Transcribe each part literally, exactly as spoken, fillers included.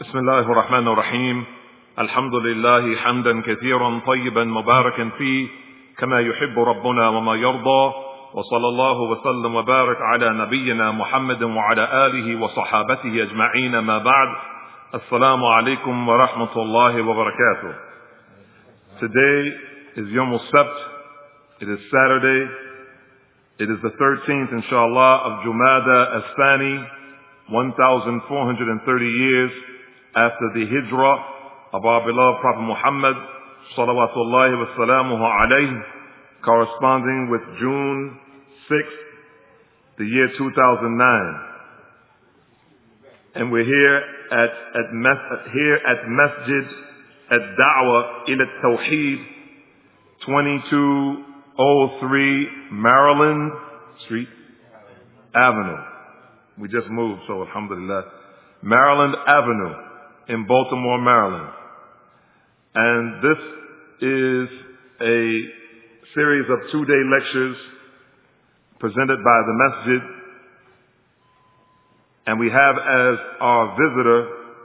بسم الله الرحمن الرحيم. الحمد لله حمدا كثيرا طيبا مباركا فيه كما يحب ربنا وما يرضى، وصلى الله وسلم وبارك على نبينا محمد وعلى آله وصحابته أجمعين. ما بعد. السلام عليكم ورحمة الله وبركاته. Today is Yom Sabt. It is Saturday. It is the thirteenth, inshallah, of Jumada As-Thani, one thousand four hundred thirty years after the hijrah of our beloved Prophet Muhammad, salawatullahi wa salamuhu alayhi, corresponding with June sixth, the year two thousand nine. And we're here at, at mes- here at Masjid Ad-Da'wah ila Tawheed, twenty-two oh three Maryland Street Avenue. We just moved, so alhamdulillah. Maryland Avenue in Baltimore, Maryland. And this is a series of two-day lectures presented by the Masjid. And we have as our visitor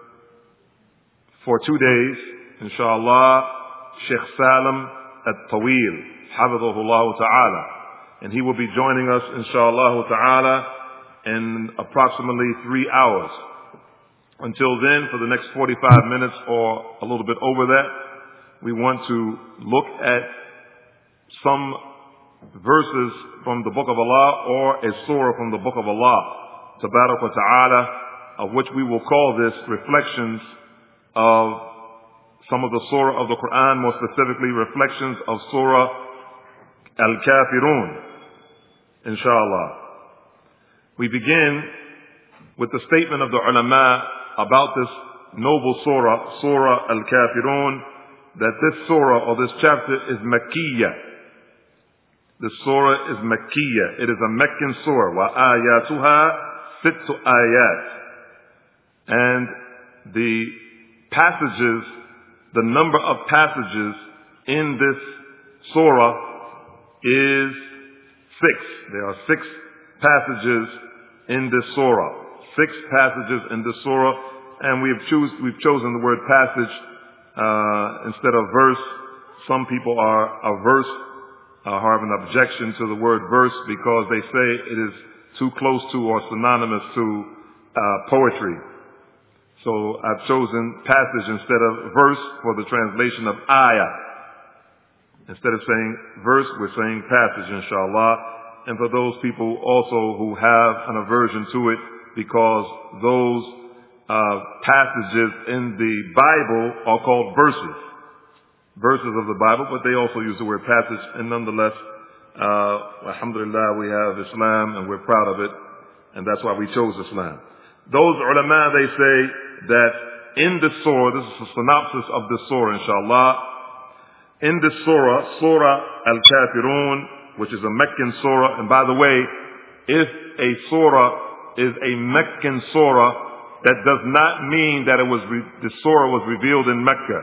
for two days, inshallah, Sheikh Salim At-Tawil, Hafidhahullah Ta'ala. And he will be joining us, inshallah Ta'ala, in approximately three hours. Until then, for the next forty-five minutes or a little bit over that, we want to look at some verses from the Book of Allah or a surah from the Book of Allah, Tabarak wa Ta'ala, of which we will call this reflections of some of the surah of the Quran, more specifically reflections of Surah Al-Kafirun, inshallah. We begin with the statement of the ulama about this noble surah, Surah Al-Kafirun, that this surah or this chapter is Makkiyah. The surah is Makkiyah. It is a Meccan surah. Wa ayatuha sittu ayat. And the passages, the number of passages in this surah is six. There are six passages in this surah. Six passages in this surah, and we've choose we've chosen the word passage uh, instead of verse. Some people are averse, uh, have an objection to the word verse because they say it is too close to or synonymous to uh, poetry. So I've chosen passage instead of verse for the translation of ayah. Instead of saying verse, we're saying passage, inshallah. And for those people also who have an aversion to it, because those uh, passages in the Bible are called verses, verses of the Bible, but they also use the word passage. And nonetheless, uh, alhamdulillah, we have Islam and we're proud of it, and that's why we chose Islam. Those ulama, they say that in this surah, this is a synopsis of this surah, inshallah. In this surah, Surah Al-Kafirun, which is a Meccan surah, and by the way, if a surah is a Meccan surah, that does not mean that it was re- the surah was revealed in Mecca.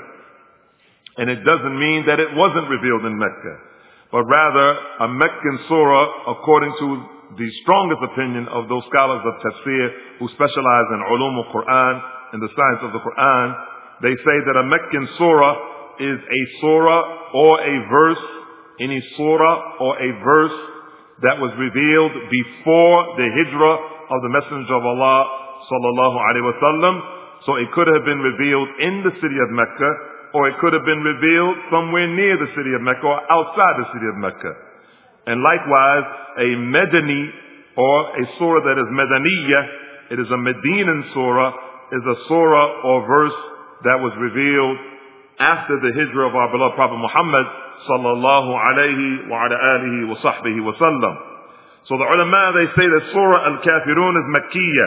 And it doesn't mean that it wasn't revealed in Mecca. But rather, a Meccan surah, according to the strongest opinion of those scholars of tafsir who specialize in ulum al-Quran, in the science of the Quran, they say that a Meccan surah is a surah or a verse, any surah or a verse that was revealed before the hijrah of the Messenger of Allah sallallahu alaihi wasallam. So it could have been revealed in the city of Mecca, or it could have been revealed somewhere near the city of Mecca or outside the city of Mecca. And likewise, a Medani or a surah that is Medaniyah, it is a Medinan surah, is a surah or verse that was revealed after the hijrah of our beloved Prophet Muhammad sallallahu alaihi wa ala alihi wa sahbihi wa sallam. So the ulama, they say that Surah Al-Kafirun is Makkiyah.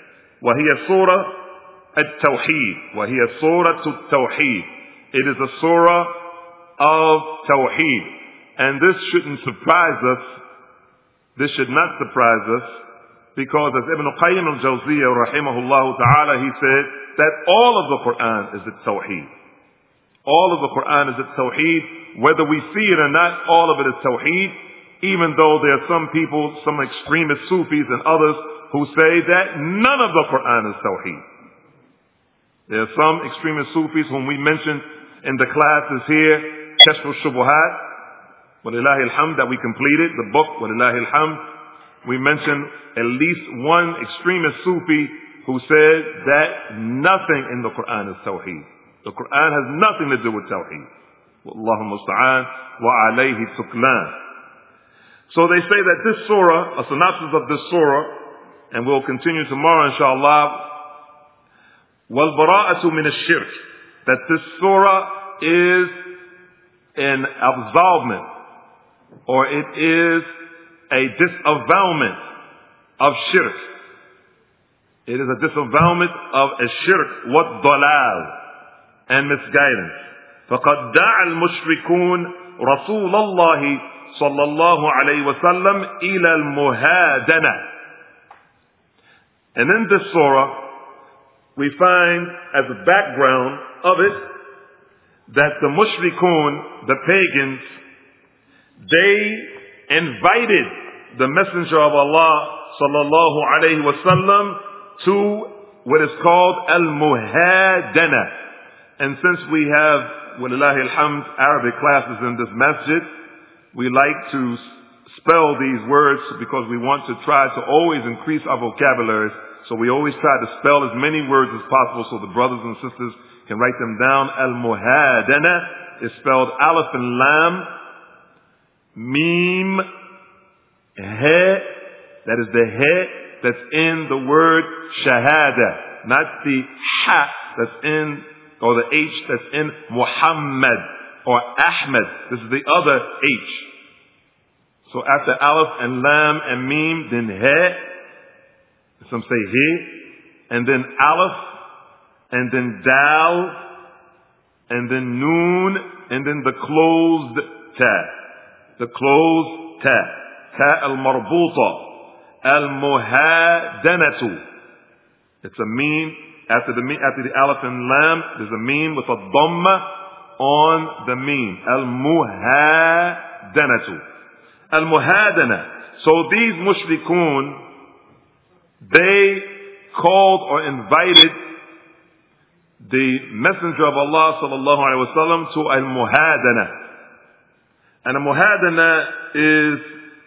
وهي Surah At-Tawheed. وهي Surah At-Tawheed. It is a surah of Tawheed. And this shouldn't surprise us. This should not surprise us. Because as Ibn Qayyim al-Jawziyah rahimahullah ta'ala, he said that all of the Quran is At-Tawheed. All of the Quran is At-Tawheed. Whether we see it or not, all of it is Tawheed. Even though there are some people, some extremist Sufis and others who say that none of the Quran is Tawheed. There are some extremist Sufis whom we mentioned in the classes here, Kashf al-Shubuhat, walillahi alhamd, that we completed, the book, walillahi alhamd. We mentioned at least one extremist Sufi who said that nothing in the Quran is Tawheed. The Quran has nothing to do with Tawheed. Wallahu musta'an wa alayhi tuklan. So they say that this surah, a synopsis of this surah, and we'll continue tomorrow inshallah, وَالْبَرَاءَةُ مِنَ الشِّرْكِ, that this surah is an absolvement, or it is a disavowment of shirk. It is a disavowment of a shirk, وَالضَّلَالِ, and misguidance. فَقَدْ دَعَ الْمُشْرِكُونَ رَسُولَ اللَّهِ صلى الله عليه وسلم إلى المهادنة. And in this surah, we find as a background of it that the mushrikun, the pagans, they invited the Messenger of Allah sallallahu alaihi wasallam to what is called al-muhadana. And since we have, walillahi alhamd, Arabic classes in this masjid, we like to spell these words because we want to try to always increase our vocabularies. So we always try to spell as many words as possible so the brothers and sisters can write them down. Al-muhadana is spelled alif and lam, mim, he, that is the he that's in the word shahada, not the ha that's in, or the h that's in Muhammad or Ahmed. This is the other H. So after Aleph and Lam and Mim, then He, some say He, and then Aleph, and then Dal, and then Noon, and then the closed Ta. The closed Ta. Ta al-marbuta. Al-muhadanatu. It's a Mim. After the Mim, after the Aleph and Lam, there's a Mim with a Dhamma on the Mim. Al-muhadanatu. Al-muhadana. So these mushrikun, they called or invited the Messenger of Allah sallallahu alaihi wasallam to al-muhadana. And al-muhadana is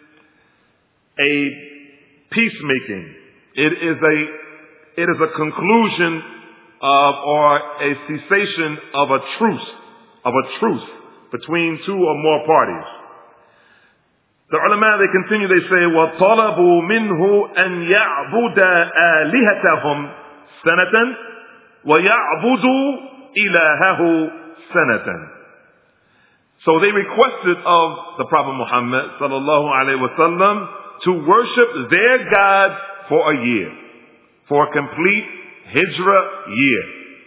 a peacemaking. It is a, it is a conclusion of, or a cessation of a truce, of a truce between two or more parties. The ulama, they continue, they say, وَطَلَبُوا مِنْهُ أَنْ يَعْبُدَ آلِهَتَهُمْ سَنَةً وَيَعْبُدُوا إِلَهَهُ سَنَةً. So they requested of the Prophet Muhammad sallallahu alaihi wasallam to worship their God for a year, for a complete hijrah year.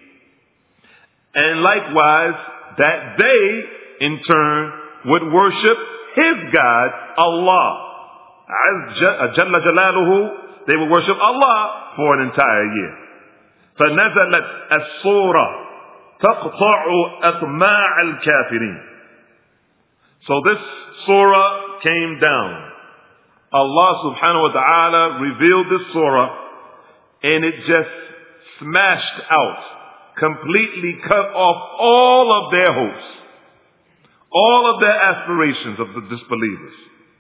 And likewise, that they, in turn, would worship his God, Allah. Jalla Jalaluhu, they would worship Allah for an entire year. فَنَزَلَتْ السُّورَةِ تَقْطَعُ أَطْمَاعَ الْكَافِرِينَ. So this surah came down. Allah subhanahu wa ta'ala revealed this surah, and it just smashed out, completely cut off all of their hopes, all of their aspirations of the disbelievers.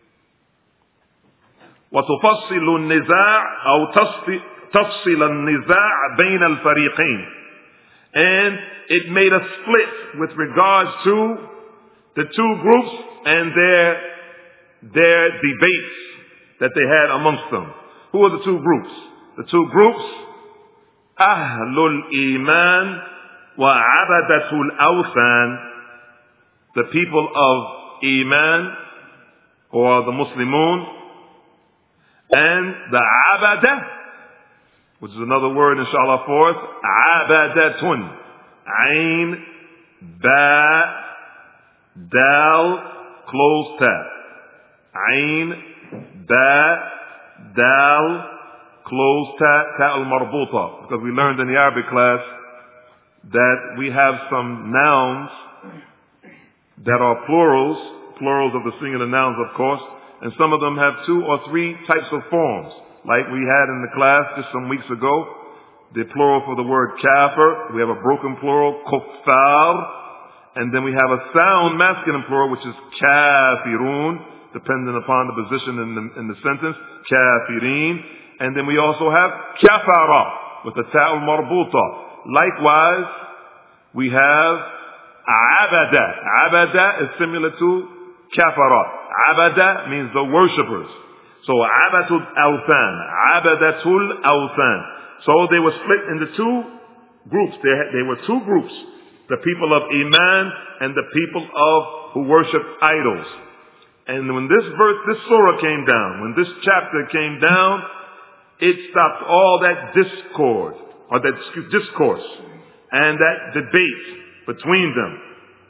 وَتُفَصِّلُ النِّزَاعَ أَوْ تَفْصِلَ النِّزَاعَ بَيْنَ الْفَرِيقَيْنِ. And it made a split with regards to the two groups and their, their debates that they had amongst them. Who are the two groups? The two groups, Ahlul Iman wa Abadatul Awthan, the people of Iman, or the Muslimun, and the Abadah, which is another word inshallah for us, Abadatun, Ain, Ba, Dal, closed tab. Ain, Ba, Dal, closed tab, Ta al-marbuta. Because we learned in the Arabic class that we have some nouns that are plurals, plurals of the singular nouns, of course, and some of them have two or three types of forms, like we had in the class just some weeks ago, the plural for the word kafir. We have a broken plural, kuffar. And then we have a sound masculine plural, which is kafirun, depending upon the position in the, in the sentence, kafirin. And then we also have kafara, with the ta'ul marbuta. Likewise, we have abada. Abada is similar to kafara. Abada means the worshippers. So abatul awthan, abadatul awthan. So they were split into two groups. They, had, they were two groups. The people of Iman and the people of who worship idols. And when this verse, this surah came down, when this chapter came down, it stopped all that discord, or that discourse, and that debate between them.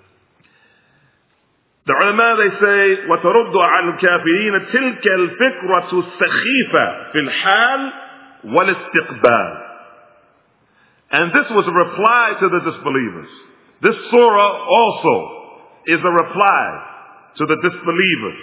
The ulama, they say, وَتَرُدُّ عَلَى الْكَافِرِينَ تِلْكَ الْفِكْرَةُ السَّخِيفَةُ فِي الْحَالِ وَالْإِسْتِقْبَالِ. And this was a reply to the disbelievers. This surah also is a reply to the disbelievers.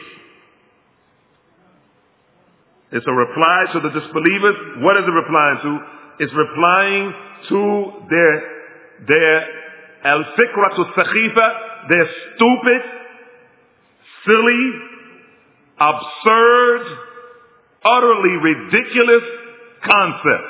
It's a reply to the disbelievers. What is it replying to? It's replying to their, their al-fikratu sakhifa, their stupid, silly, absurd, utterly ridiculous concept.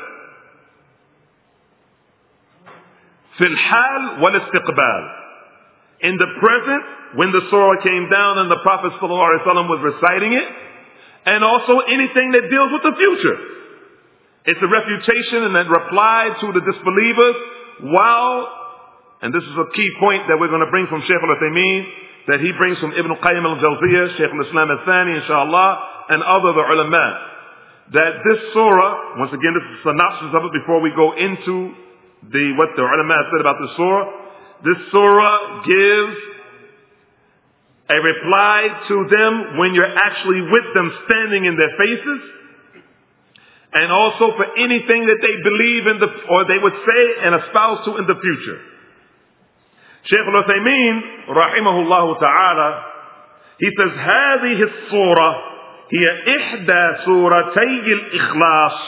Fil hal wal istiqbal. In the present, when the surah came down and the Prophet ﷺ was reciting it, and also anything that deals with the future. It's a refutation and a reply to the disbelievers, while, and this is a key point that we're going to bring from Shaykh al-Uthaymeen, that he brings from Ibn Qayyim al-Jawziyah, Shaykh al-Islam al-Thani, inshallah, and other the ulama, that this surah, once again, this is a synopsis of it before we go into the what the ulama said about the surah. This surah gives a reply to them when you're actually with them, standing in their faces, and also for anything that they believe in the, or they would say and espouse to in the future. Shaykh al-Uthaymeen, rahimahullah ta'ala, he says, هذه الصورة هي إحدى سورتي الإخلاص.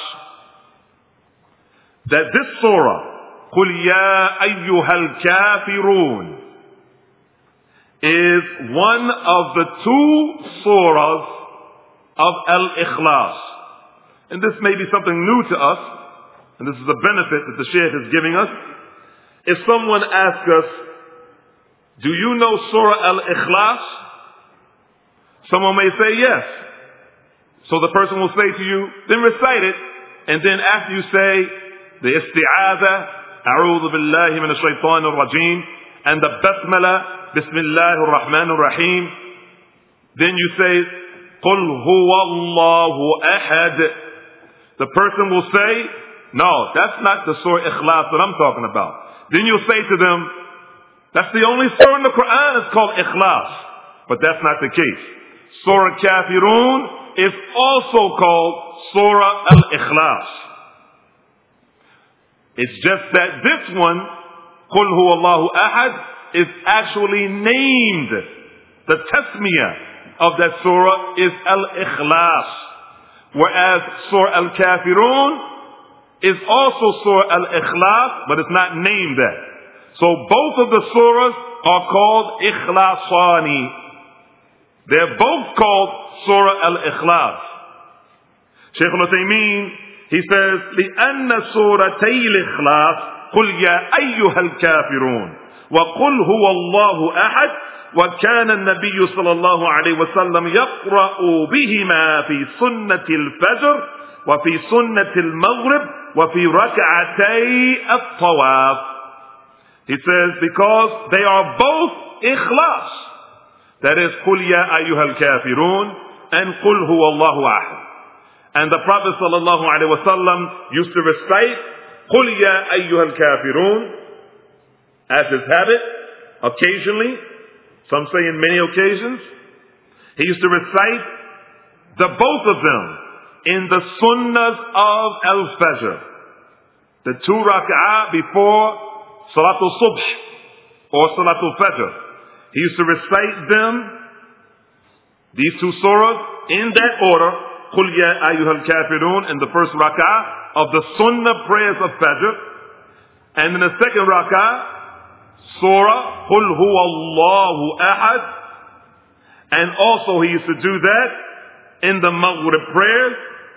That this surah, قُلْ يَا أَيُّهَا الْكَافِرُونَ, is one of the two surahs of Al-Ikhlas. And this may be something new to us, and this is a benefit that the Shaykh is giving us. If someone asks us, do you know Surah Al-Ikhlas? Someone may say yes. So the person will say to you, then recite it, and then after you say the isti'adha, أعوذ بالله من الشيطان الرجيم, and the basmala, Bismillah ar-Rahman ar-Rahim, then you say, قُلْ هُوَ اللَّهُ أَحَدٌ. The person will say, no, that's not the Surah Ikhlas that I'm talking about. Then you'll say to them, that's the only surah in the Quran that's called Ikhlas. But that's not the case. Surah Kafirun is also called Surah Al-Ikhlas. It's just that this one, قُلْ هُوَ اللَّهُ أَحَدٌ, is actually named. The tasmiyah of that surah is Al-Ikhlas. Whereas Surah Al-Kafirun is also Surah Al-Ikhlas, but it's not named that. So both of the surahs are called Ikhlasani. They're both called Surah Al-Ikhlas. Shaykh al-Uthaymeen, he says, لِأَنَّ سُورَتَيْ الْإِخْلَاصِ قُلْ يَا أَيُّهَا الْكَافِرُونَ وَقُلْ هُوَ اللَّهُ أَحَدٌ وَكَانَ النَّبِيُّ صلى الله عليه وسلم يقرأ بهما في سنة الفجر وفي سنة المغرب وفي ركعتي الطواف. He says, because they are both ikhlas. That is, قُلْ يَا أَيُّهَا الْكَافِرُونَ and قُلْ هُوَ اللَّهُ أَحَدٌ. And the Prophet sallallahu alaihi wasallam used to recite قُلْ يَا أَيُّهَا الْكَافِرُونَ as his habit, occasionally, some say in many occasions. He used to recite the both of them in the sunnahs of al-Fajr, the two rak'ah before Salatul Subh or Salatul Fajr. He used to recite them, these two surahs, in that order. قُلْ يَا أَيُّهَا الْكَافِرُونَ in the first rak'ah, of the sunnah prayers of Fajr. And in the second rak'ah, Surah Qul Huwa Allahu Ahad. And also he used to do that in the Maghrib prayers.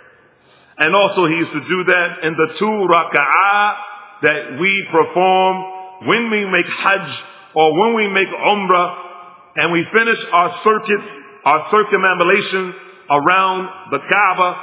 And also he used to do that in the two rak'ah that we perform when we make Hajj or when we make Umrah and we finish our circuit, our circumambulation around the Kaaba.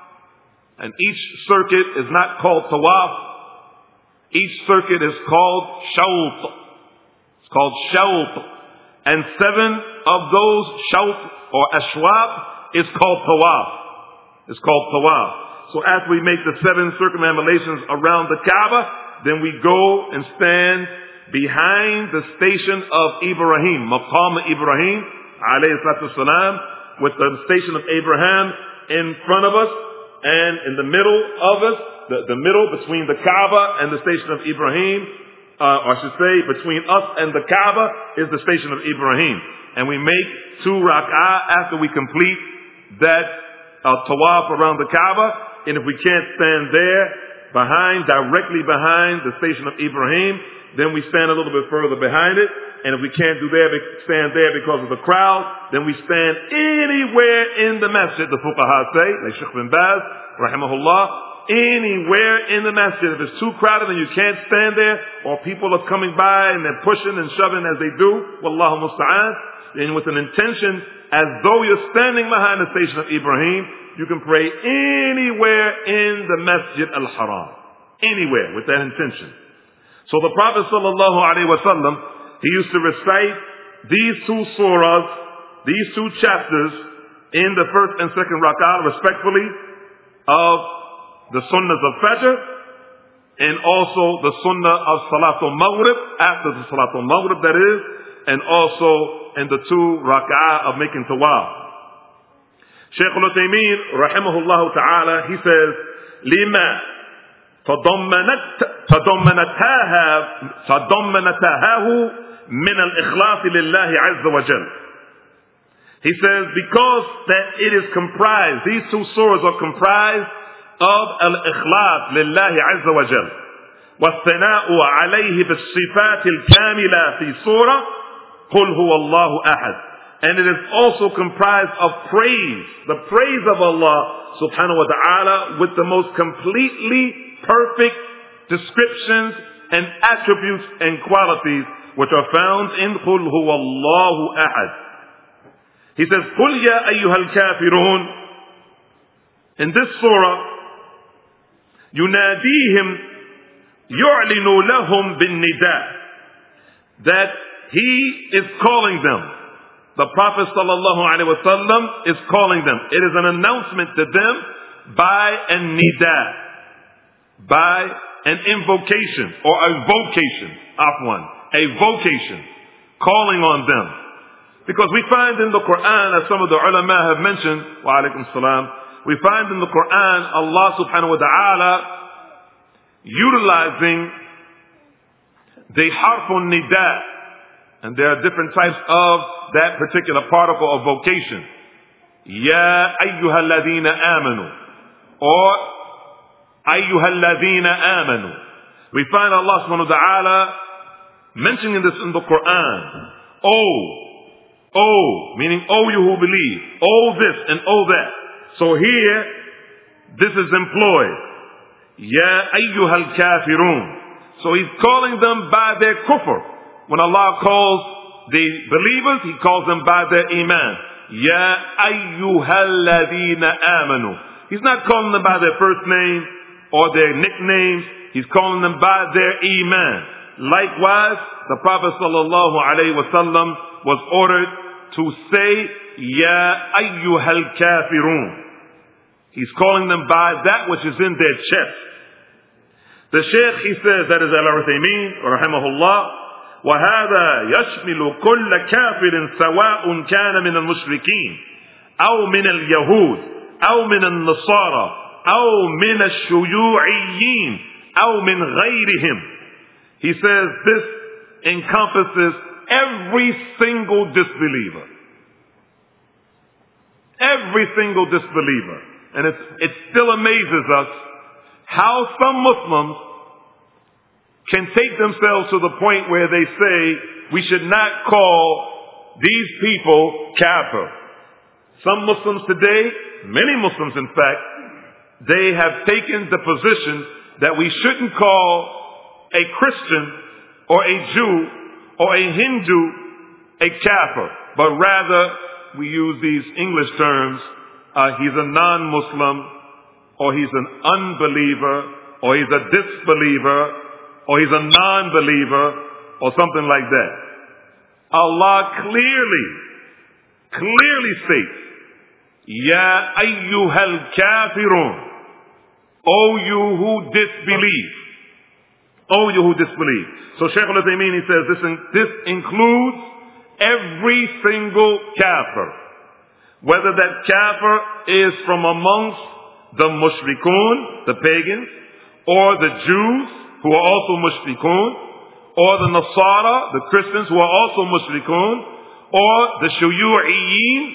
And each circuit is not called Tawaf. Each circuit is called Shawt. It's called Shawt. And seven of those Shawt or Ashwab is called Tawaf. It's called Tawaf. So after we make the seven circumambulations around the Kaaba, then we go and stand behind the station of Ibrahim, Maqam Ibrahim, alayhi salatu salam, with the station of Abraham in front of us, and in the middle of us, the, the middle between the Kaaba and the station of Ibrahim, uh, or I should say, between us and the Kaaba is the station of Ibrahim. And we make two rak'ah after we complete that uh, tawaf around the Kaaba. And if we can't stand there, behind, directly behind the station of Ibrahim, then we stand a little bit further behind it. And if we can't do there, stand there because of the crowd, then we stand anywhere in the masjid, the fuqaha say, like Shaykh bin Baz, rahimahullah, anywhere in the masjid. If it's too crowded and you can't stand there, or people are coming by and they're pushing and shoving as they do, wallahu musta'an, then with an intention, as though you're standing behind the station of Ibrahim, you can pray anywhere in the Masjid al-Haram. Anywhere with that intention. So the Prophet sallallahu alaihi wasallam, he used to recite these two surahs, these two chapters in the first and second rak'ah, respectfully, of the sunnahs of Fajr, and also the sunnah of Salatul Maghrib, after the Salatul Maghrib that is, and also in the two rak'ah of making tawaf. Shaykh al-Uthaymeen, rahimahullah ta'ala, he says, لما تضمنت تضمنتها تضمنتها من الإخلاص لله عز وجل. He says, because that it is comprised, these two surahs are comprised of al-ikhlas lillahi azza wa jal. والثناء عليه بالصفات الكاملة في سورة قل هو الله أحد. And it is also comprised of praise, the praise of Allah subhanahu wa ta'ala with the most completely perfect descriptions and attributes and qualities which are found in قل هو الله أحد. He says, قل يا أيها الكافرون. In this surah, يناديهم يعلن لهم بالنداء, that he is calling them. The Prophet sallallahu alaihi wasallam is calling them. It is an announcement to them by a nida, by an invocation or a vocation, afwan, a vocation, calling on them. Because we find in the Quran, as some of the ulama have mentioned, wa alaikum salam, we find in the Quran Allah subhanahu wa ta'ala utilizing the harfun nida. And there are different types of that particular particle of vocation. Ya ayyuhal ladhina amanu. Or ayyuhal ladhina amanu. We find Allah subhanahu wa ta'ala mentioning this in the Quran. Oh, oh, meaning oh you who believe. Oh this and oh that. So here, this is employed. Ya ayyuhal kafirun. So he's calling them by their kufr. When Allah calls the believers, He calls them by their iman. Ya ayyuhal ladhina amanu. He's not calling them by their first name or their nicknames. He's calling them by their iman. Likewise, the Prophet sallallahu alaihi wasallam was ordered to say Ya ayyuhal kafirun. He's calling them by that which is in their chest. The Shaykh, he says, that is Al-Uthaymeen, rahimahullah, وهذا يشمل كل كافر سواء كان من المشركين أو من اليهود أو من النصارى أو من الشيوعيين أو من غيرهم. He says this encompasses every single disbeliever. Every single disbeliever. And it, it still amazes us how some Muslims can take themselves to the point where they say we should not call these people kafir. Some Muslims today, many Muslims in fact, they have taken the position that we shouldn't call a Christian or a Jew or a Hindu a kafir, but rather we use these English terms, uh, he's a non-Muslim, or he's an unbeliever, or he's a disbeliever, or he's a non-believer, or something like that. Allah clearly, clearly states, Ya ayyuhal kafirun, O you who disbelieve. O you who disbelieve. So Shaykh al-Uthaymeen, he says this, in, this includes every single kafir. Whether that kafir is from amongst the mushrikun, the pagans, or the Jews, who are also mushrikun, or the Nasara, the Christians, who are also mushrikun, or the Shuyu'iyyin,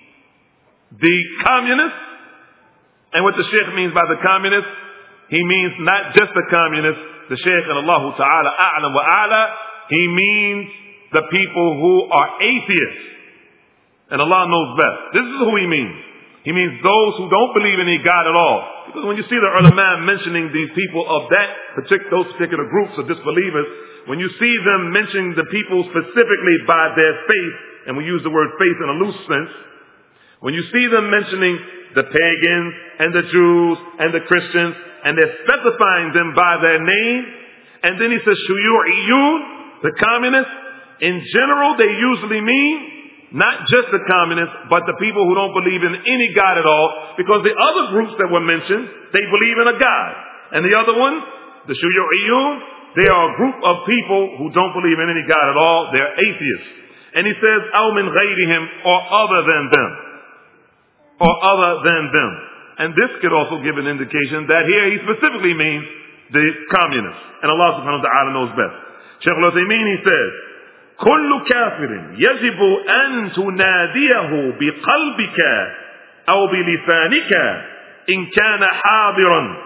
the communists. And what the Shaykh means by the communists, he means not just the communists, the Shaykh and Allah Ta'ala A'lam wa A'la, he means the people who are atheists. And Allah knows best. This is who he means. He means those who don't believe in any God at all. Because when you see the ulama mentioning these people of that particular, those particular groups of disbelievers, when you see them mentioning the people specifically by their faith, and we use the word faith in a loose sense, when you see them mentioning the pagans and the Jews and the Christians, and they're specifying them by their name, and then he says shuyu'iyun, the communists, in general they usually mean not just the communists, but the people who don't believe in any God at all, because the other groups that were mentioned, they believe in a God. And the other ones, the shuyu'iyun, they are a group of people who don't believe in any God at all. They're atheists. And he says, أَوْ مِنْ غَيْرِهِمْ, or other than them. Or other than them. And this could also give an indication that here he specifically means the communists. And Allah subhanahu wa ta'ala knows best. Shaykh al-Uthaymeen, he says, كل كافر يجب أن تناديه بقلبك أو بلسانك إن كان حاضرا.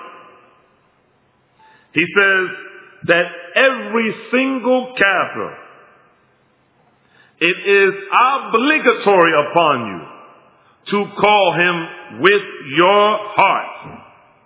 He says that every single kafir, it is obligatory upon you to call him with your heart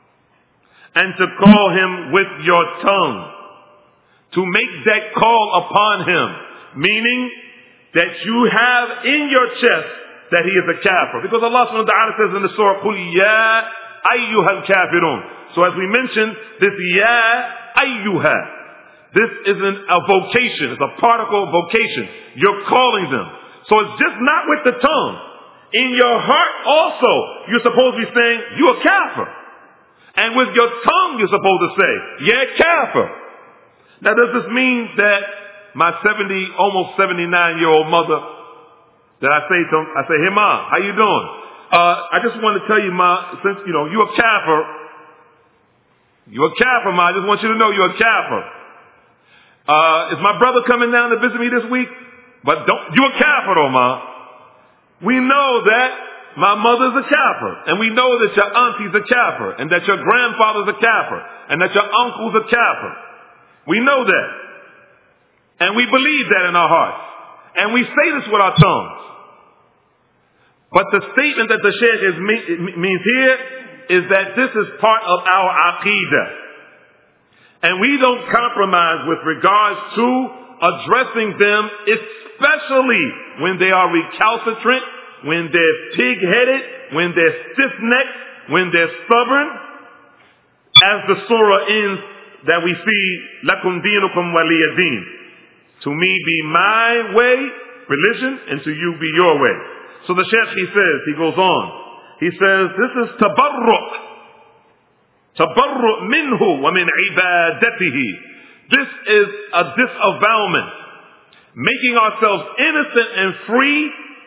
and to call him with your tongue, to make that call upon him. Meaning that you have in your chest that he is a kafir. Because Allah subhanahu wa ta'ala says in the surah, قُلْ يَا أَيُّهَا الْكَافِرُونَ. So as we mentioned, this ya ayyuha, this isn't a vocation, it's a particle of vocation. You're calling them. So it's just not with the tongue. In your heart also, you're supposed to be saying, you're a kafir. And with your tongue you're supposed to say, yeah, kafir. Now does this mean that my seventy, almost seventy-nine year old mother, that I say to him, I say, hey ma, how you doing? Uh, I just want to tell you, ma, since, you know, you're a kafir. You're a kafir, ma. I just want you to know you're a kafir. Uh, is my brother coming down to visit me this week? But don't, you're a kafir though, ma. We know that my mother's a kafir. And we know that your auntie's a kafir. And that your grandfather's a kafir. And that your uncle's a kafir. We know that. And we believe that in our hearts. And we say this with our tongues. But the statement that the Shaykh is, means here is that this is part of our aqeedah. And we don't compromise with regards to addressing them, especially when they are recalcitrant, when they're pig-headed, when they're stiff-necked, when they're stubborn. As the surah ends that we see, لَكُمْ دِينُكُمْ وَلِيَ دِينُ. To me be my way, religion, and to you be your way. So the Shaykh, he says, he goes on. He says, this is tabarruq. Tabarruq minhu wa min ibadatihi. This is a disavowment. Making ourselves innocent and free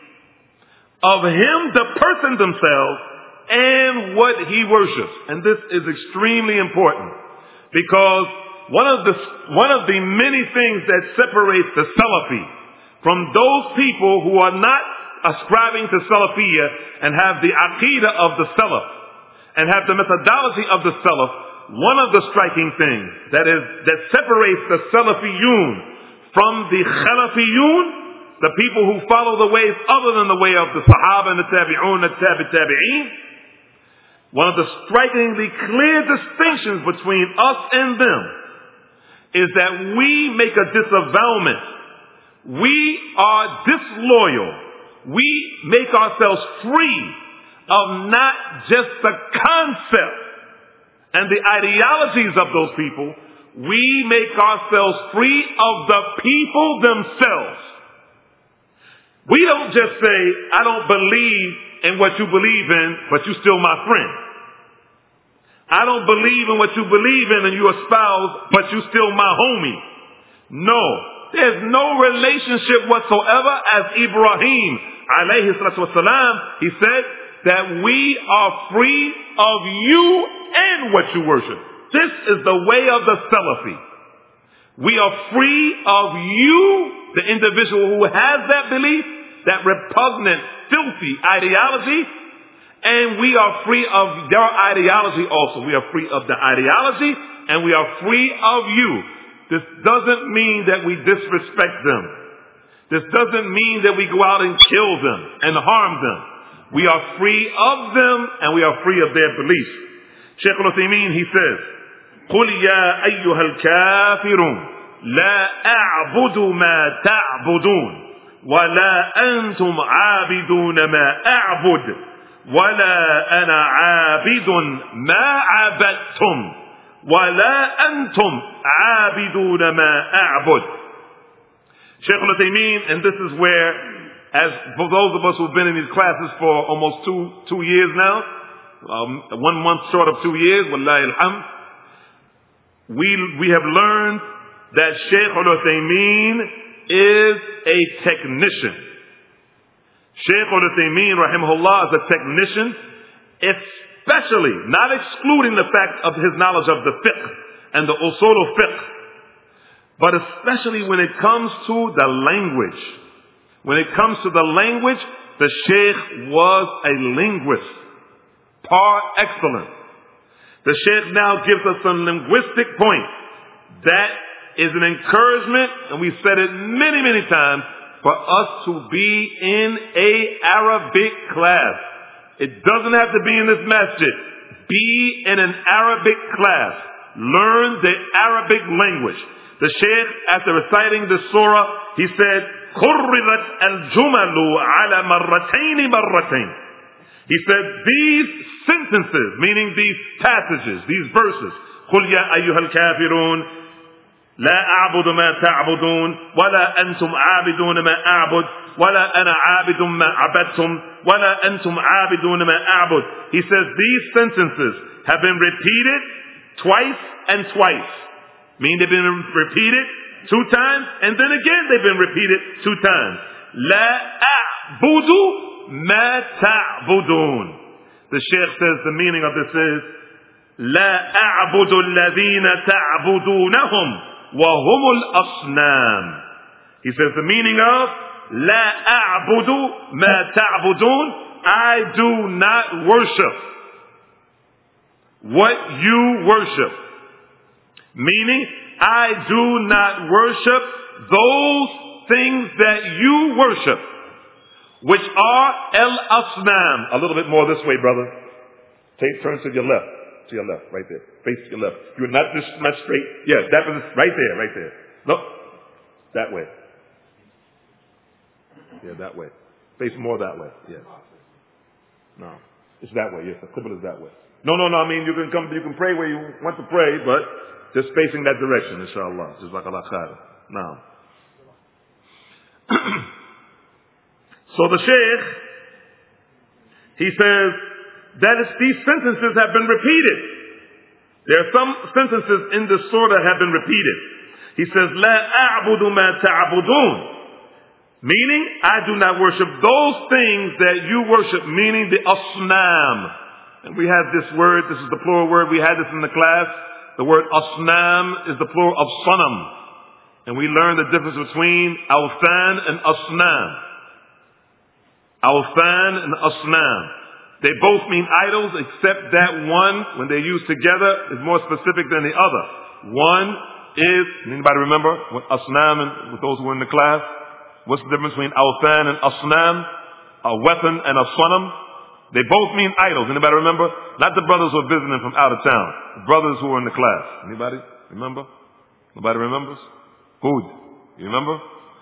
of him, the person themselves, and what he worships. And this is extremely important. Because One of the, one of the many things that separates the Salafi from those people who are not ascribing to Salafiyya and have the Aqeedah of the Salaf and have the methodology of the Salaf, one of the striking things that is that separates the Salafiyun from the Khalafiyun, the people who follow the ways other than the way of the Sahaba and the Tabi'un and the Tabi' Tabi'een, one of the strikingly clear distinctions between us and them is that we make a disavowalment. We are disloyal. We make ourselves free of not just the concept and the ideologies of those people. We make ourselves free of the people themselves. We don't just say, I don't believe in what you believe in, but you still my friend. I don't believe in what you believe in and you espouse, but you still my homie. No. There's no relationship whatsoever. As Ibrahim alayhi salatu wasalam, he said that we are free of you and what you worship. This is the way of the Salafi. We are free of you, the individual who has that belief, that repugnant, filthy ideology, and we are free of your ideology also. We are free of the ideology, and we are free of you. This doesn't mean that we disrespect them. This doesn't mean that we go out and kill them and harm them. We are free of them, and we are free of their beliefs. Shaykh al-Uthaymeen, he says, قُلْ يَا أَيُّهَا الْكَافِرُونَ لَا أَعْبُدُ مَا تَعْبُدُونَ وَلَا أَنْتُمْ عَابِدُونَ مَا أَعْبُدُ وَلَا أَنَا عَابِدٌ مَا عَبَدْتُمْ وَلَا أَنْتُمْ عَابِدُونَ مَا أَعْبُدُ. Shaykh al-Uthaymeen, and this is where, as for those of us who've been in these classes for almost two two years now, um, one month short of two years, wallahi alhamd, we we have learned that Shaykh al-Uthaymeen is a technician. Shaykh al-Uthaymeen rahimahullah is a technician, especially, not excluding the fact of his knowledge of the fiqh and the usul of fiqh, but especially when it comes to the language. When it comes to the language, the Shaykh was a linguist, par excellence. The Shaykh now gives us some linguistic points. That is an encouragement, and we said it many, many times, for us to be in a Arabic class. It doesn't have to be in this masjid. Be in an Arabic class. Learn the Arabic language. The Shaykh, after reciting the surah, he said, "Qurrirat al-jumalu ala marratayn marratayn." He said, these sentences, meaning these passages, these verses, قُلْ يَا أَيُّهَا الْكَافِرُونَ لَا أَعْبُدُ مَا تَعْبُدُونَ وَلَا أَنْتُمْ عَابِدُونَ مَا أَعْبُدُ وَلَا أَنَا عَابِدٌ مَا عَبَدْتُمْ وَلَا أَنْتُمْ عَابِدُونَ مَا أَعْبُدُ. He says these sentences have been repeated twice and twice. Meaning they've been repeated two times, and then again they've been repeated two times. لَا أَعْبُدُ مَا تَعْبُدُونَ. The Shaykh says the meaning of this is لَا أَعْبُدُ الَّذِينَ تَعْبُدُونَهُمْ وَهُمُ الْأَصْنَامِ. He says the meaning of لَا أَعْبُدُ مَا تَعْبُدُونَ. I do not worship what you worship. Meaning, I do not worship those things that you worship, which are el-asnam. A little bit more this way, brother. Take, turn to your left. To your left, right there. Face to your left. You're not just not straight. Yeah, that was right there, right there. No, that way. Yeah, that way. Face more that way. Yeah. No, it's that way. Yes, the qibla is that way. No, no, no. I mean, you can come, you can pray where you want to pray, but just facing that direction, inshallah. Jazakallah khair. Now. So the Shaykh, he says that is, these sentences have been repeated. There are some sentences in the surah that have been repeated. He says, La a'budu ma ta'budun. Meaning, I do not worship those things that you worship, meaning the asnam. And we have this word, this is the plural word, we had this in the class. The word asnam is the plural of sanam. And we learned the difference between awthan and asnam. Awthan and asnam. They both mean idols, except that one, when they're used together, is more specific than the other. One is, anybody remember what asnam, and with those who were in the class? What's the difference between awthan and asnam? A weapon and a sanam? They both mean idols. Anybody remember? Not the brothers who are visiting from out of town. The brothers who were in the class. Anybody remember? Nobody remembers? Good. You remember?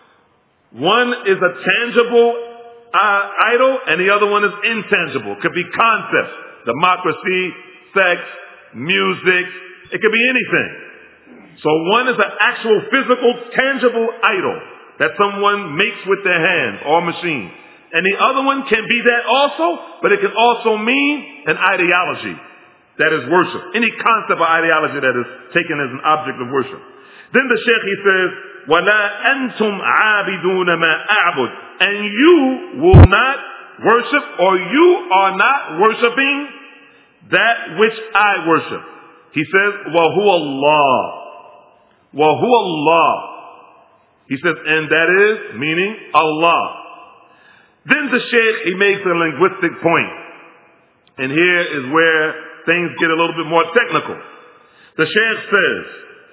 One is a tangible uh, idol, and the other one is intangible. It could be concepts. Democracy, sex, music. It could be anything. So one is an actual physical, tangible idol that someone makes with their hands or machine. And the other one can be that also, but it can also mean an ideology that is worship. Any concept or ideology that is taken as an object of worship. Then the Shaykh, he says, وَلَا أَنْتُمْ عَابِدُونَ مَا أَعْبُدُ. And you will not worship, or you are not worshiping that which I worship. He says, وَهُوَ اللَّهُ. وَهُوَ اللَّهُ. He says, and that is, meaning Allah. Then the Shaykh, he makes a linguistic point. And here is where things get a little bit more technical. The Shaykh says,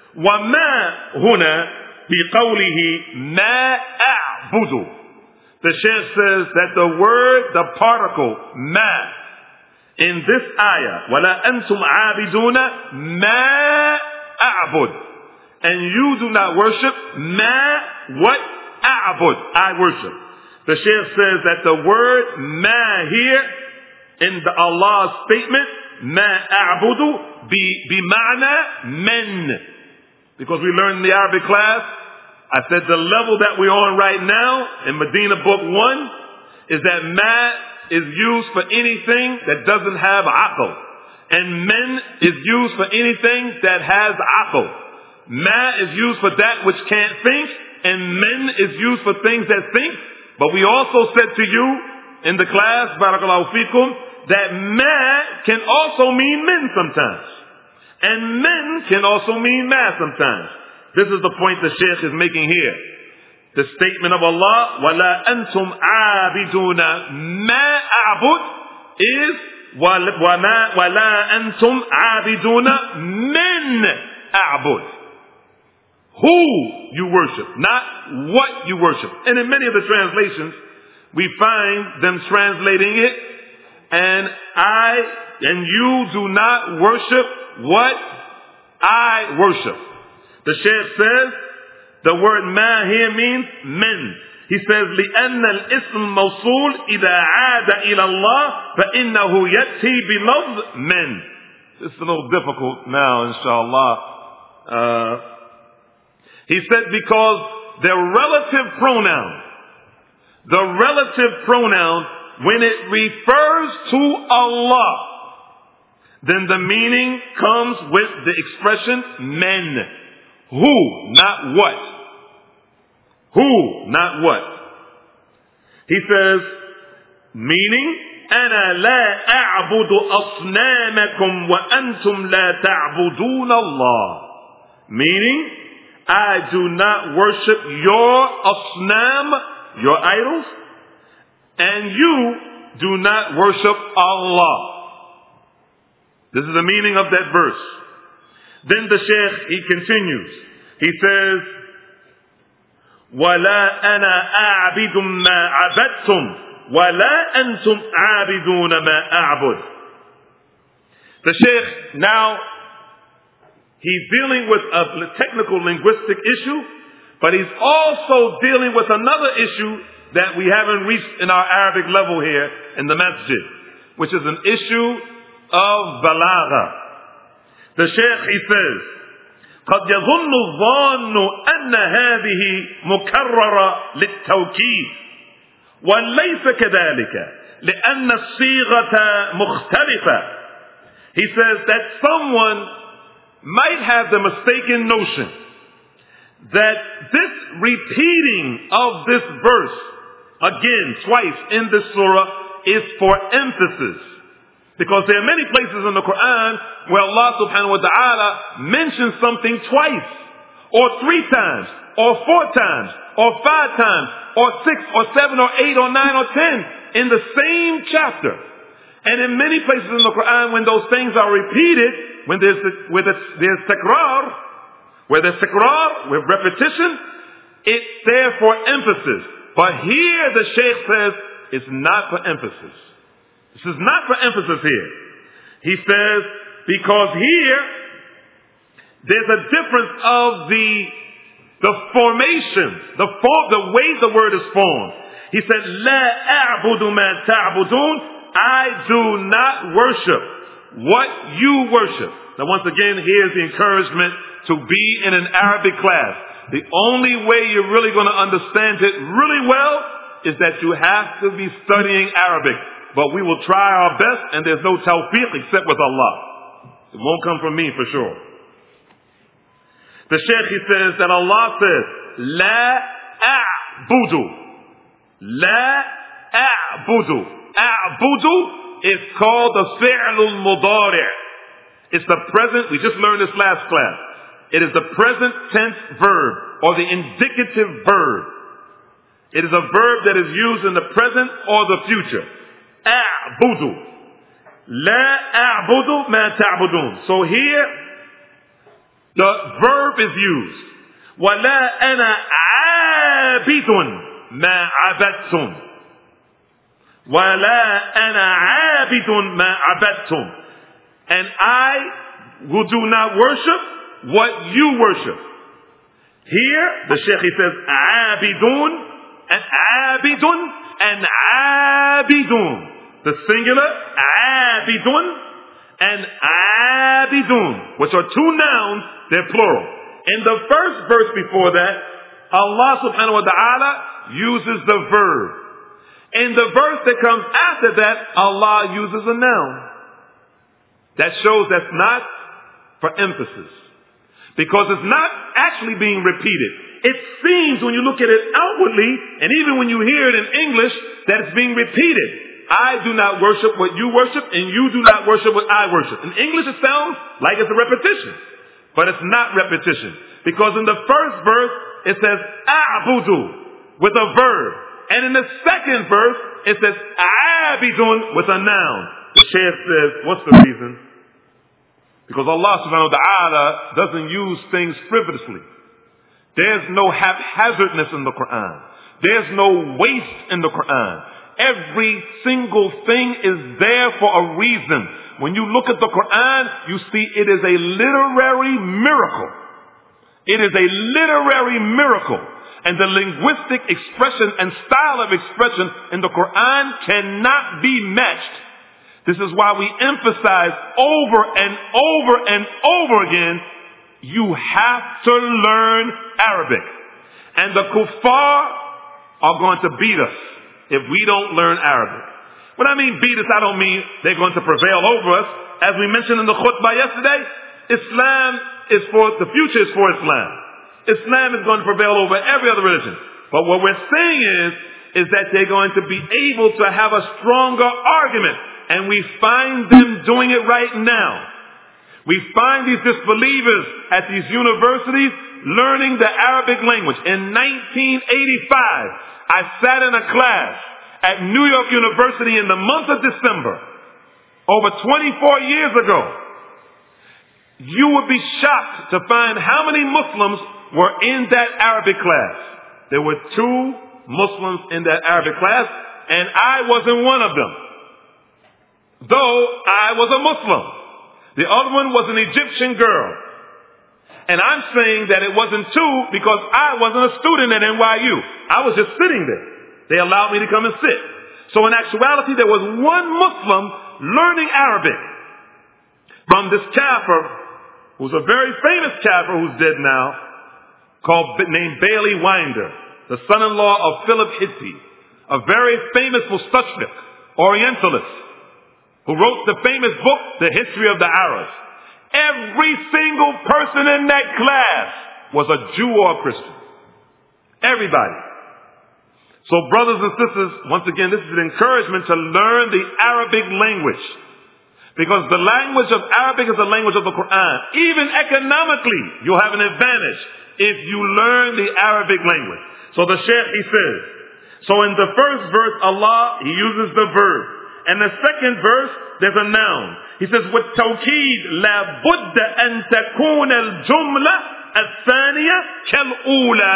وَمَا هُنَا بِقَوْلِهِ مَا أَعْبُدُ. The Shaykh says that the word, the particle, ma, in this ayah, وَلَا أَنْتُمْ عَابِدُونَ مَا أَعْبُدُ. And you do not worship ma, what? A'bud, I worship. The Shaykh says that the word ma here in the Allah's statement, ma a'budu, bi, bi ma'na men. Because we learned in the Arabic class, I said the level that we're on right now in Medina Book one is that ma is used for anything that doesn't have aql. And men is used for anything that has aql. Ma is used for that which can't think, and men is used for things that think. But we also said to you in the class, barakallahu fikum, that ma can also mean men sometimes. And men can also mean ma sometimes. This is the point the Shaykh is making here. The statement of Allah, وَلَا أَنْتُمْ عَابِدُونَ مَا أَعْبُدُ, is وَلَا أَنْتُمْ عَابِدُونَ مِنْ أَعْبُدُ. Who you worship, not what you worship. And in many of the translations, we find them translating it, and I and you do not worship what I worship. The Shaykh says, the word ma here means men. He says, لِأَنَّ الْإِسْمُ مَوْصُولٌ إِذَا عَادَ إِلَى اللَّهِ فَإِنَّهُ يَأْتِي بِلَفْظِ men. It's a little difficult now, inshallah. Uh, He said because the relative pronoun, the relative pronoun, when it refers to Allah, then the meaning comes with the expression men. Who, not what. Who, not what. He says, meaning, أَنَا لَا أَعْبُدُ أَصْنَامَكُمْ وَأَنْتُمْ لَا تَعْبُدُونَ اللَّهِ. Meaning, I do not worship your asnam, your idols, and you do not worship Allah. This is the meaning of that verse. Then the Shaykh, he continues. He says, وَلَا أَنَا أَعْبِدُ مَا عَبَدْتُمْ وَلَا أَنْتُمْ عَابِدُونَ مَا أَعْبُدُ. The Shaykh now, he's dealing with a technical linguistic issue, but he's also dealing with another issue that we haven't reached in our Arabic level here in the masjid, which is an issue of balagha. The Shaykh, he says, قد يظن الظان أن هذه مكررة للتوكيد وليس كذلك لأن الصيغة مختلفة. He says that someone might have the mistaken notion that this repeating of this verse again twice in this surah is for emphasis. Because there are many places in the Quran where Allah subhanahu wa ta'ala mentions something twice, or three times, or four times, or five times, or six, or seven, or eight, or nine, or ten in the same chapter. And in many places in the Quran, when those things are repeated, when there's, where there's, there's takrar, where there's takrar, with repetition, it's there for emphasis. But here the Shaykh says, it's not for emphasis. This is not for emphasis here. He says, because here, there's a difference of the, the formation, the form, the way the word is formed. He said, La a'budu ma ta'budun. I do not worship what you worship. Now once again, here's the encouragement to be in an Arabic class. The only way you're really going to understand it really well is that you have to be studying Arabic. But we will try our best, and there's no tawfiq except with Allah. It won't come from me for sure. The Shaykh, he says that Allah says, La a'budu. La a'budu. A'budu is called the fi'lul mudari'. It's the present, we just learned this last class. It is the present tense verb, or the indicative verb. It is a verb that is used in the present or the future. A'budu. La a'budu ma ta'budun. So here, the verb is used. Wa la ana 'abidun ma 'abadtum. Wa la ana 'abidun ma 'abadtum. And I will do not worship what you worship. Here, the Shaykh, he says, 'abidun and 'abidun and 'abidun. The singular, 'abidun and 'abidun, which are two nouns, they're plural. In the first verse before that, Allah subhanahu wa ta'ala uses the verb. In the verse that comes after that, Allah uses a noun. That shows that's not for emphasis. Because it's not actually being repeated. It seems when you look at it outwardly, and even when you hear it in English, that it's being repeated. I do not worship what you worship, and you do not worship what I worship. In English it sounds like it's a repetition. But it's not repetition. Because in the first verse, it says, a'budu, with a verb. And in the second verse, it says, a'abidun, with a noun. The Shaykh says, what's the reason? Because Allah subhanahu wa ta'ala doesn't use things frivolously. There's no haphazardness in the Quran. There's no waste in the Quran. Every single thing is there for a reason. When you look at the Quran, you see it is a literary miracle. It is a literary miracle. And the linguistic expression and style of expression in the Quran cannot be matched. This is why we emphasize over and over and over again, you have to learn Arabic. And the kuffar are going to beat us if we don't learn Arabic. When I mean beat us, I don't mean they're going to prevail over us. As we mentioned in the khutbah yesterday, Islam is for, the future is for Islam. Islam is going to prevail over every other religion. But what we're saying is, is that they're going to be able to have a stronger argument. And we find them doing it right now. We find these disbelievers at these universities learning the Arabic language. In nineteen eighty-five, I sat in a class at New York University in the month of December, over twenty-four years ago. You would be shocked to find how many Muslims were in that Arabic class. There were two Muslims in that Arabic class, and I wasn't one of them. Though I was a Muslim. The other one was an Egyptian girl. And I'm saying that it wasn't two because I wasn't a student at N Y U. I was just sitting there. They allowed me to come and sit. So in actuality, there was one Muslim learning Arabic from this kafir, who's a very famous kafir who's dead now, called, named Bailey Winder, the son-in-law of Philip Hitti, a very famous mustashriq, Orientalist, who wrote the famous book, The History of the Arabs. Every single person in that class was a Jew or a Christian. Everybody. So brothers and sisters, once again, this is an encouragement to learn the Arabic language. Because the language of Arabic is the language of the Quran. Even economically, you'll have an advantage if you learn the Arabic language. So the Shaykh, he says, so in the first verse, Allah, he uses the verb. And the second verse, there's a noun. He says, وَالتَّوْكِيدْ لَا بُدَّ أَن تَكُونَ الْجُمْلَةِ الثَّانِيَةِ كَالْأُولَى.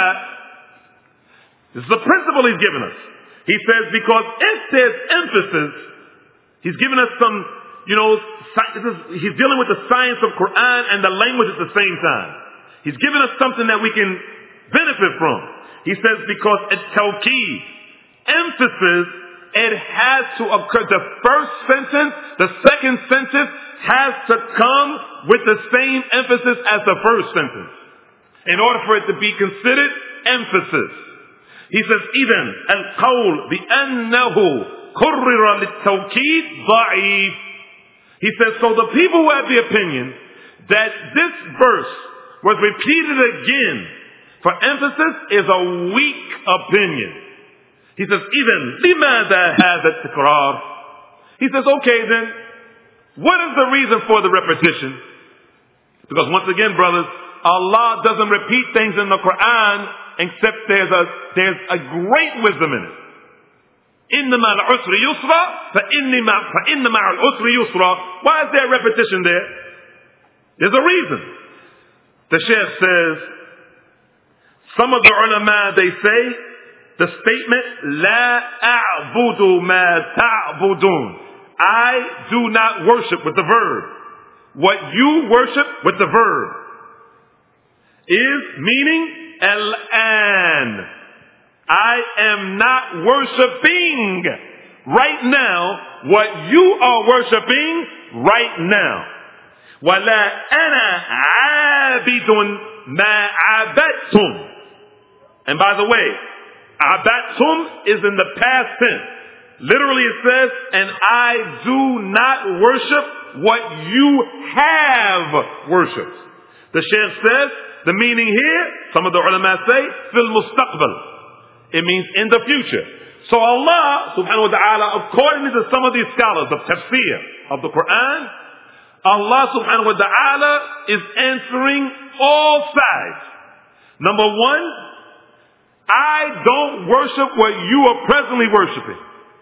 This is the principle he's given us. He says, because if there's emphasis, he's given us some, you know, he's dealing with the science of Quran and the language at the same time. He's given us something that we can benefit from. He says, because it's tawqeed, emphasis, it has to occur. The first sentence, the second sentence has to come with the same emphasis as the first sentence in order for it to be considered emphasis. He says, إِذَنْ الْقَوْلُ بِأَنَّهُ كُرِّرَ لِلتَّوْكِيدِ ضَعِيفٌ. He says, so the people who have the opinion that this verse was repeated again for emphasis is a weak opinion. He says, even لماذا هذا التكرار? He says, okay then, what is the reason for the repetition? Because once again, brothers, Allah doesn't repeat things in the Quran except there's a there's a great wisdom in it. إِنَّ مَعَ الْعُسْرِ يُسْرًا فَإِنَّ مَعَ الْعُسْرِ يُسْرًا. Why is there repetition there? There's a reason. The Shaykh says, some of the ulama, they say, the statement, La a'budu ma ta'budun. I do not worship with the verb. What you worship with the verb is meaning al-an. I am not worshiping right now what you are worshiping right now. Wala ana abidun ma abadtum. And by the way, abatum is in the past tense. Literally it says, and I do not worship what you have worshipped. The Shaykh says, the meaning here, some of the ulama say, fil mustaqbal. It means in the future. So Allah subhanahu wa ta'ala, according to some of these scholars of tafsir of the Quran, Allah subhanahu wa ta'ala is answering all sides. Number one, I don't worship what you are presently worshiping.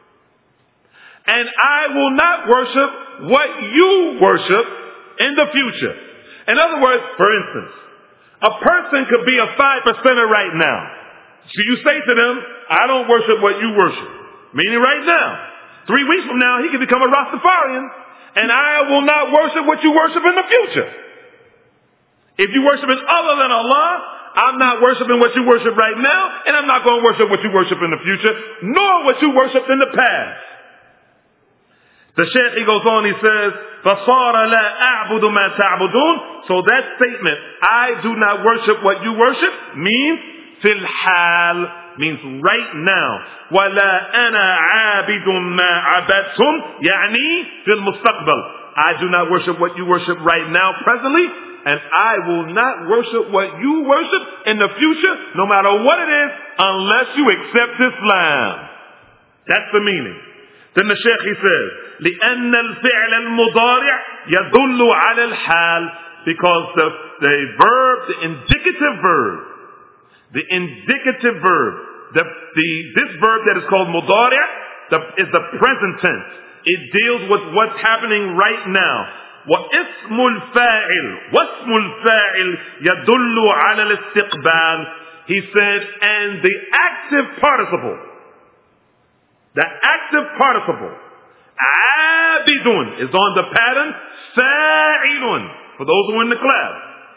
And I will not worship what you worship in the future. In other words, for instance, a person could be a five percenter right now. So you say to them, I don't worship what you worship. Meaning right now. Three weeks from now, he can become a Rastafarian. And I will not worship what you worship in the future. If you worship other than Allah, I'm not worshiping what you worship right now, and I'm not going to worship what you worship in the future, nor what you worshiped in the past. The Shaykh, he goes on, he says, فَصَارَ لَا أَعْبُدُ مَا تَعْبُدُونَ. So that statement, I do not worship what you worship, means fil hal, means right now. وَلَا أَنَا عَابِدٌ مَا عَبَدْتُمْ يعني fil mustaqbal. I do not worship what you worship right now, presently, and I will not worship what you worship in the future, no matter what it is, unless you accept Islam. That's the meaning. Then the Shaykh, he says, لِأَنَّ الْفِعْلَ الْمُضَارِعِ يَدُلُّ عَلَى الْحَالِ. Because the, the verb, the indicative verb, the indicative verb, the, the, this verb that is called mudari' the, is the present tense. It deals with what's happening right now. وَإِسْمُ الْفَاعِلِ وَاسْمُ الْفَاعِلِ يَدُلُّ عَلَى الْإِسْتِقْبَالِ. He said, and the active participle, the active participle, عَابِدٌ, is on the pattern فَاعِلٌ, for those who are in the class.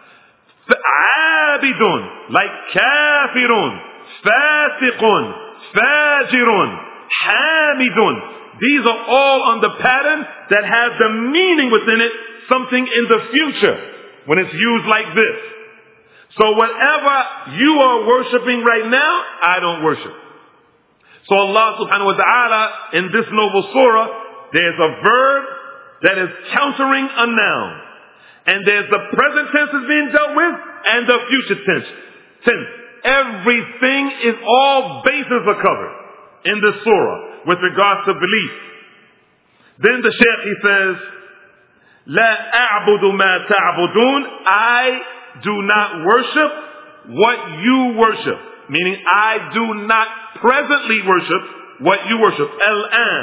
عَابِدٌ, like كَافِرٌ, فَاسِقٌ, فَاجِرٌ, حَامِدٌ. These are all on the pattern that has the meaning within it, something in the future, when it's used like this. So whatever you are worshiping right now, I don't worship. So Allah subhanahu wa ta'ala, in this noble surah, there's a verb that is countering a noun. And there's the present tense is being dealt with, and the future tense. tense. Everything is, all bases are covered in this surah with regards to belief. Then the Shaykh, he says, La a'budu ma ta'budun. I do not worship what you worship. Meaning I do not presently worship what you worship. Al-an.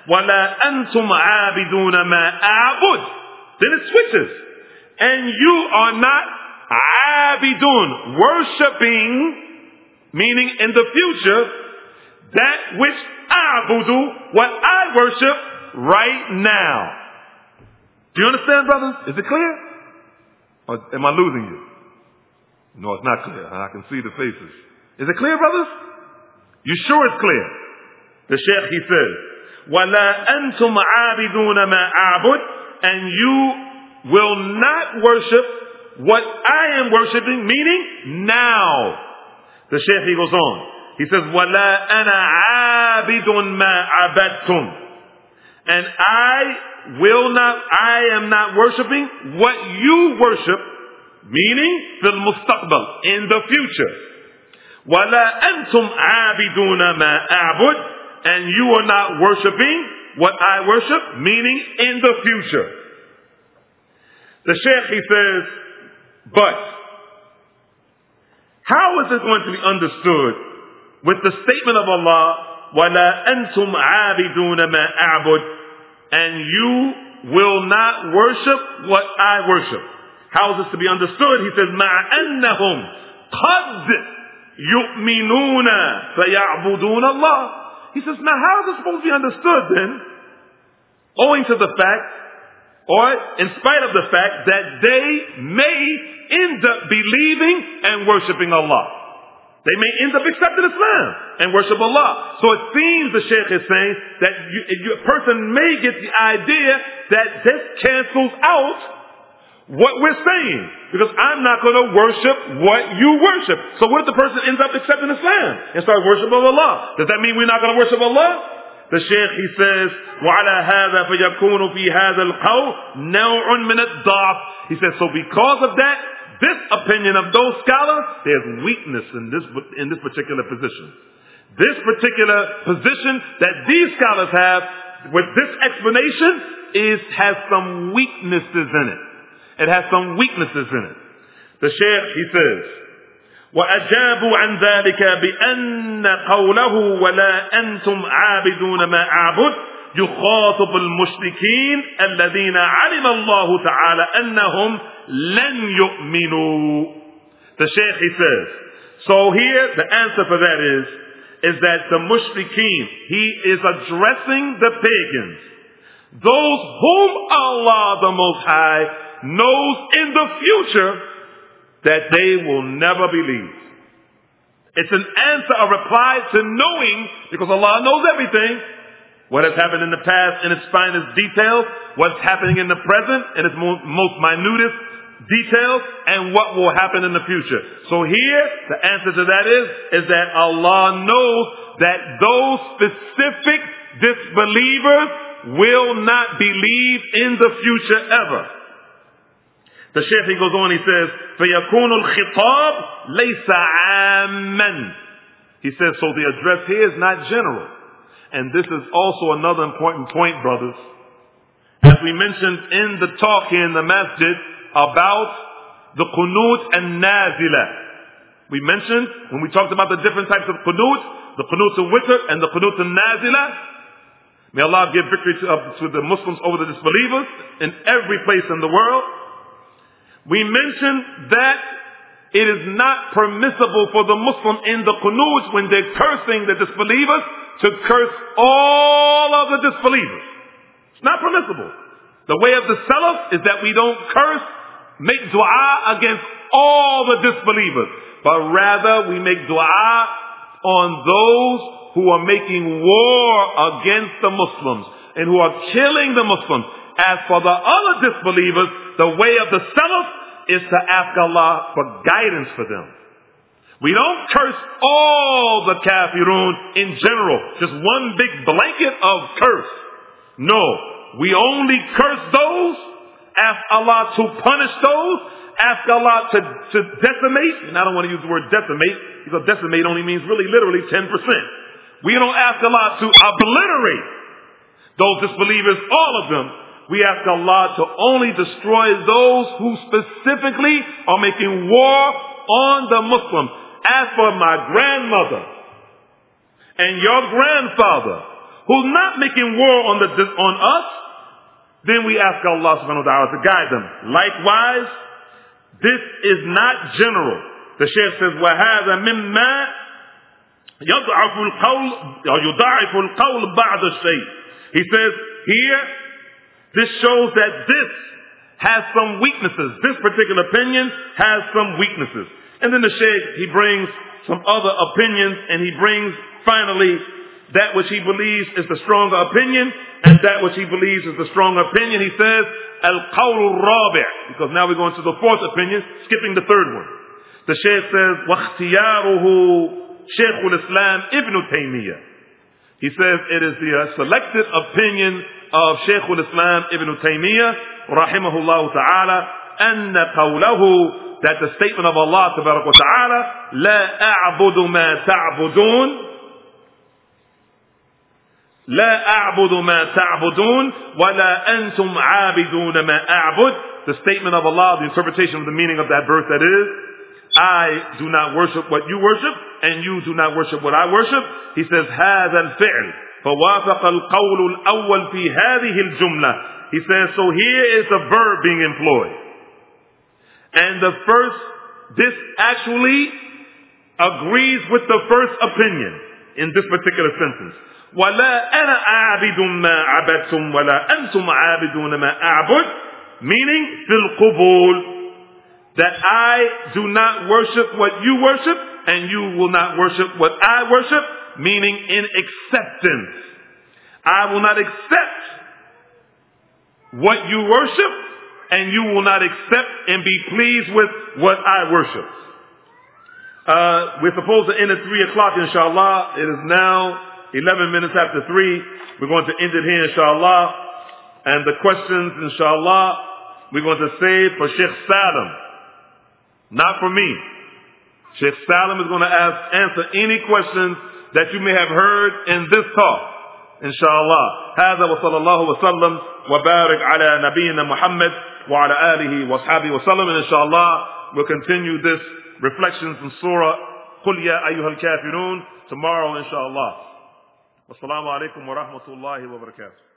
وَلَا أَنْتُمْ عَابِدُونَ مَا أَعْبُدُ. Then it switches. And you are not عَابِدُون, worshipping, meaning in the future, that which أَعْبُدُ, what I worship right now. Do you understand, brothers? Is it clear? Or am I losing you? No, it's not clear. I can see the faces. Is it clear, brothers? You sure it's clear? The Shaykh, he says, وَلَا أَنْتُمْ عَابِدُونَ مَا أَعْبُدُ, and you will not worship what I am worshiping, meaning now. The Shaykh, he goes on. He says, وَلَا أَنَا عَابِدٌ مَا عَبَدْتُمْ, and I will not, I am not worshiping what you worship, meaning fil mustaqbal, in the future. وَلَا أَنْتُمْ عَابِدُونَ مَا أَعْبُدُ, and you are not worshiping what I worship, meaning in the future. The Shaykh, he says, but how is it going to be understood with the statement of Allah, وَلَا أَنْتُمْ عَابِدُونَ مَا أَعْبُدُ, and you will not worship what I worship? How is this to be understood? He says, مَعَ أَنَّهُمْ قَدْ يُؤْمِنُونَ فَيَعْبُدُونَ اللَّهِ. He says, now how is this supposed to be understood then? Owing to the fact, or in spite of the fact, that they may end up believing and worshiping Allah. They may end up accepting Islam and worship Allah. So it seems, the Shaykh is saying, that you, you, a person may get the idea that this cancels out what we're saying, because I'm not going to worship what you worship. So what if the person ends up accepting Islam and starts worshiping Allah? Does that mean we're not going to worship Allah? The Shaykh, he says, وَعَلَى هَذَا فَيَكُونُ فِي هَذَا الْقَوْلِ نَوْعٌ مِنَ الضَّعْفِ. He says, so because of that, this opinion of those scholars, there's weakness in this, in this particular position. This particular position that these scholars have with this explanation is, has some weaknesses in it. It has some weaknesses in it. The Shaykh, he says, وَأَجَابُوا عَنْ ذَلِكَ بِأَنَّ قَوْلَهُ وَلَا أَنْتُمْ عَابِدُونَ مَا أَعْبُدُ يُخَاطِبُ الْمُشْرِكِينَ الَّذِينَ عَلِمَ اللَّهُ تَعَالَى أَنَّهُمْ لَنْ يُؤْمِنُوا. The Shaykh, he says, so here the answer for that is, is that the mushrikeen, he is addressing the pagans, those whom Allah the Most High knows in the future that they will never believe. It's an answer, a reply to knowing, because Allah knows everything, what has happened in the past in its finest details, what's happening in the present in its most, most minutest details, and what will happen in the future. So here, the answer to that is, is that Allah knows that those specific disbelievers will not believe in the future ever. The Shaykh, he goes on, he says, فَيَكُونُ الْخِطَابِ لَيْسَ عَامًا. He says, so the address here is not general. And this is also another important point, brothers. As we mentioned in the talk here in the masjid about the qunut and nazila. We mentioned, when we talked about the different types of qunut, the qunut al-witr and the qunut al-nazila. May Allah give victory to, uh, to the Muslims over the disbelievers in every place in the world. We mentioned that it is not permissible for the Muslim in the qunut, when they're cursing the disbelievers, to curse all of the disbelievers. It's not permissible. The way of the Salaf is that we don't curse, make dua against all the disbelievers, but rather we make dua on those who are making war against the Muslims and who are killing the Muslims. As for the other disbelievers, the way of the Salaf is to ask Allah for guidance for them. We don't curse all the kafirun in general, just one big blanket of curse. No, we only curse those, ask Allah to punish those, ask Allah to, to decimate, and I don't want to use the word decimate, because decimate only means really literally ten percent. We don't ask Allah to obliterate those disbelievers, all of them. We ask Allah to only destroy those who specifically are making war on the Muslims. As for my grandmother and your grandfather, who's not making war on the on us, then we ask Allah subhanahu wa ta'ala to guide them. Likewise, this is not general. The Shaykh says, وَهَذَا مِمَّا يَضْعَفُ الْقَوْلِ or يُضَعِفُ الْقَوْلِ بَعْدَ الشَّيْء. He says, here, this shows that this has some weaknesses. This particular opinion has some weaknesses. And then the Shaykh, he brings some other opinions, and he brings finally that which he believes is the stronger opinion, and that which he believes is the stronger opinion. He says, Al-Qawlu Rabi', because now we're going to the fourth opinion, skipping the third one. The Shaykh says, وَاخْتِيَارُهُ Shaykh al-Islam Ibn Taymiyyah. He says it is the uh, selected opinion of Shaykh al-Islam Ibn Taymiyyah, rahimahullah ta'ala, أَنَّ قَوْلَهُ that the statement of Allah tabarak wa ta'ala, لا أعبد ما تعبدون لا أعبد ما تعبدون ولا أنتم عابدون ما أعبد. The statement of Allah, the interpretation of the meaning of that verse, that is, I do not worship what you worship, and you do not worship what I worship. He says, هذا الفعل فوافق القول الأول في هذه الجملة. He says, so here is the verb being employed. And the first, this actually agrees with the first opinion in this particular sentence. وَلَا أَنَا عَابِدٌ مَا عَبَدْتُمْ وَلَا أَنْتُمْ عَابِدُونَ مَا أَعْبُدْ. Meaning, fil qubul, that I do not worship what you worship, and you will not worship what I worship. Meaning, in acceptance. I will not accept what you worship, and you will not accept and be pleased with what I worship. Uh, we're supposed to end at three o'clock, inshallah. It is now eleven minutes after three. We're going to end it here, inshallah. And the questions, inshallah, we're going to save for Sheikh Salim. Not for me. Sheikh Salim is going to ask, answer any questions that you may have heard in this talk. Inshallah. هذا وصلى الله وسلم وبارك على نبينا محمد وعلى آله وصحبه وسلم. And inshallah, we'll continue this reflections in Surah قل يا أيها الكافرون tomorrow, inshallah. Wassalamu alaikum wa rahmatullahi wa barakatuh.